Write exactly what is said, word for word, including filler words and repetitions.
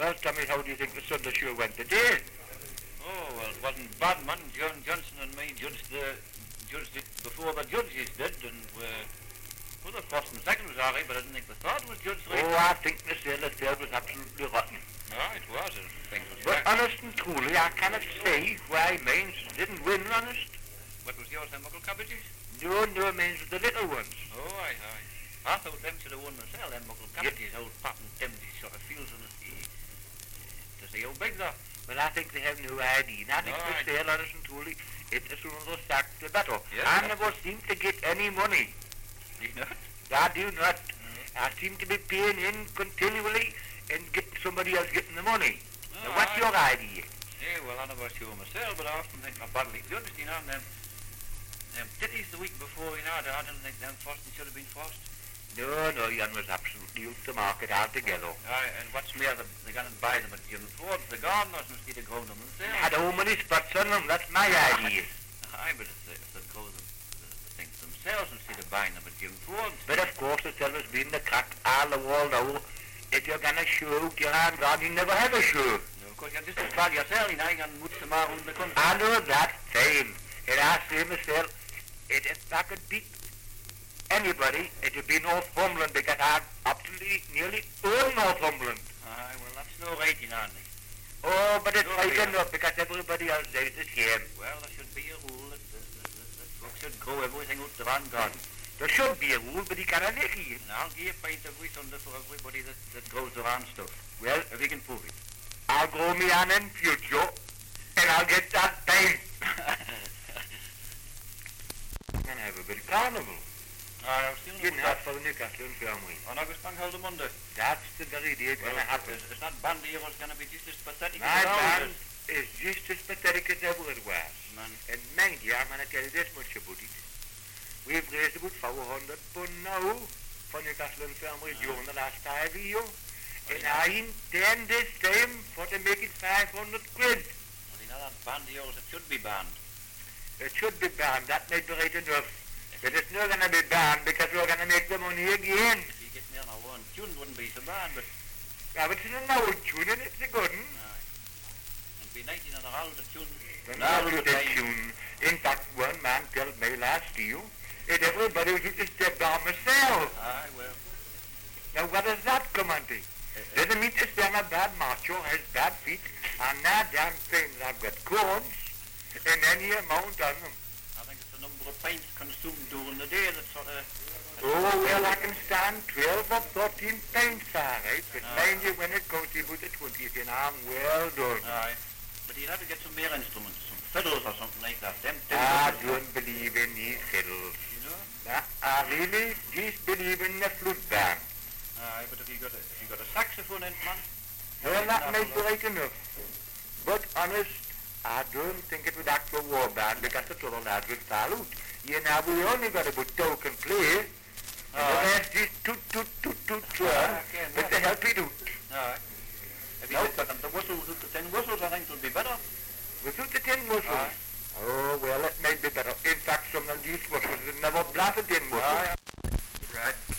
Well, Tommy, how do you think the Sunday show went today? Oh, well, it wasn't bad, man. John Johnson and me judged the judged it before the judges did, and uh, well, the first and second was alright, but I didn't think the third was judged right. Oh, I think the Sailor third was absolutely rotten. No, it was. I think it was But back. honest and truly, I cannot say why mine didn't win, honest. What was yours, them muckle cabbages? No, no, mine was the little ones. Oh, aye, aye. I thought them should have won themselves, them muckle cabbages, old Pat and Timothy sort of fields on the sea. To see how big they're. Well, I think they have no idea. And I think No, the I- Sailor, honest and truly, it the sooner they're sacked, the better. Yes, I yes. never seem to get any money. You know? I do not. I seem to be paying in continually and get somebody else getting the money. No, Now, what's aye. your idea? Yeah, well, I never sure myself, but I often think my badly. You understand, you know, them, them titties the week before, you know, I didn't think them first should have been first. No, no, Jan was absolutely out the market altogether. Aye, and what's more, they- they're going to buy them at Jim Ford's, the gardeners instead of growing them themselves. Had how many spots on them? That's my idea. Aye, but if they, if they grow them, the, the things themselves instead of buying them at Jim Ford's. But of course, it's always been the crack all the wall now. If you're going to show out your hand on, you never have a show. No, of course, you're just as bad yourself, you know, you can move tomorrow in the country. I know that fine. And I say myself, it, if I could beat anybody, it would be Northumberland because I absolutely nearly own Northumberland. Aye, well, that's no right, you know, Nick. Oh, but it's No, right yeah. enough because everybody else does the same. Well, there should be a rule that, that, that, that, that folks should grow everything out the van garden. There should be a rule, but he can't make it. And I'll give a pint every Sunday for everybody that, that grows their own stuff. Well, If he can prove it. I'll grow me on in future, and I'll get that time. And have a bit of carnival. Aye, I was feeling You about know, that. for the Newcastle family. On August Bank Holiday Monday. That's the very day it's Well, going to happen. It's, it's not bandy, it was going to be just as pathetic My as ours band is. is just as pathetic as ever it was. Man, And mind you, I'm going to tell you this much about it. We've raised about four hundred pounds now for Newcastle family during the last five years. And I intend this time for to make it five hundred quid. well, you know that bandy yours, it should be banned. It should be banned, that may be right enough. But it's not going to be banned because we're going to make the money again. If you get near now one tune, wouldn't be so bad, but Yeah, but it's an old tune and it's a good one. aye. It'd be nice, you know, the whole the tune. An Now old the time. tune. In fact, one man told me last year that everybody was used to step down myself. Aye, well. Now, what does that come unto? Doesn't mean to stand a bad macho, has bad feet, and now damn things I've got corns in any amount on them. I think it's the number of pints consumed during the day that sort of... Oh, well, I can stand twelve or thirteen pints, all right, but Ah. mind you, when it comes to about the twentieth, and I'm well done. Aye. But you'd have to get some more instruments, some fiddles or something like that. Them I timbers, don't believe in these fiddles. you know? Now, I really just believe in the flute band. Aye, but if you got a, if you got a saxophone in, man... Well, that may be right enough. But honest, I don't think it would act for war band because the other lads would fall out. You know, we only got about two can play. And the Aye. rest is toot, toot, toot, toot, toot, Aye, okay, with the helpy doot. Aye. If you No. had got them the whistles, the ten whistles, I think it would be better. Without the tin whistles. Aye. Oh, well, it may be better. In fact, some of these whistles have never blasted tin whistles. Aye. Right.